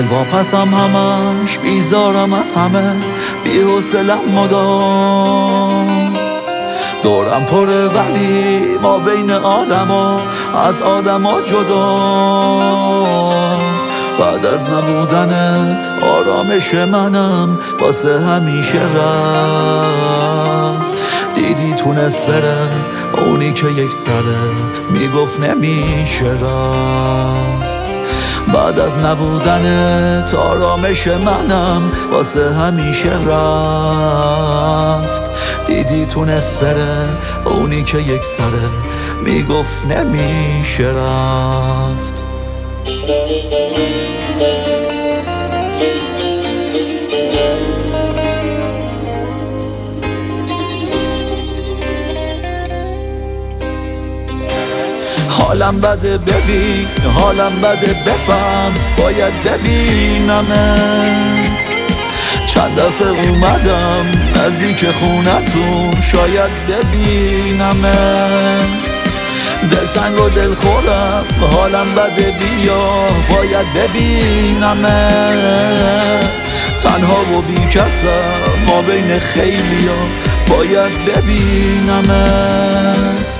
دل واپسم همش بیزارم از همه بی حوصله‌ام مدام دورم پره ولی ما بین آدما از آدما جدا بعد از نبودنت آرامش منم واسه همیشه رفت دیدی تونست بره اونی که یک سره میگفت نمیشه رفت بعد از نبودنت آرامش منم واسه همیشه رفت دیدی تونست بره اونی که یک سره میگفت نمیشه رفت حالم بده ببین حالم بده بفهم باید ببینمت چند دفعه اومدم نزدیک خونتون شاید ببینمت دلتنگ و دلخورم حالم بده بیا باید ببینمت تنها و بی کسم ما بین خیلیا باید ببینمت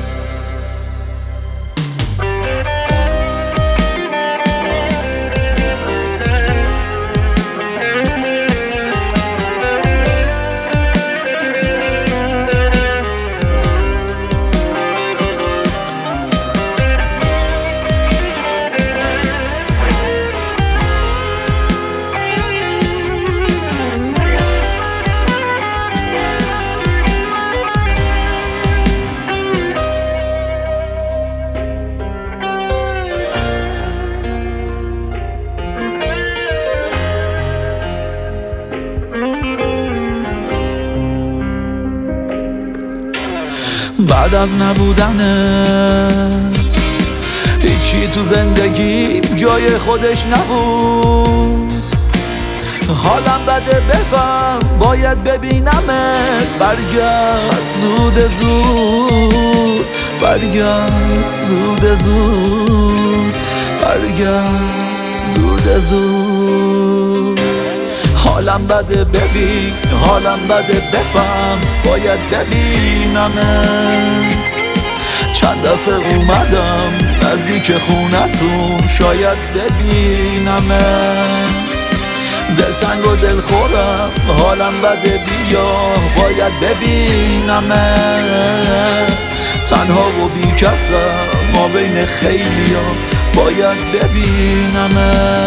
بعد از نبودنت هیچی تو زندگیم جای خودش نبود حالم بده بفهم باید ببینمت برگرد زود زود برگرد زود زود برگرد زود زود حالم بده ببین حالم بده بفهم باید ببینمت چند دفعه اومدم نزدیک خونتون شاید ببینمت دلتنگ و دلخورم حالم بده بیا باید ببینمت تنها و بی کسم ما بین خیلیا باید ببینمت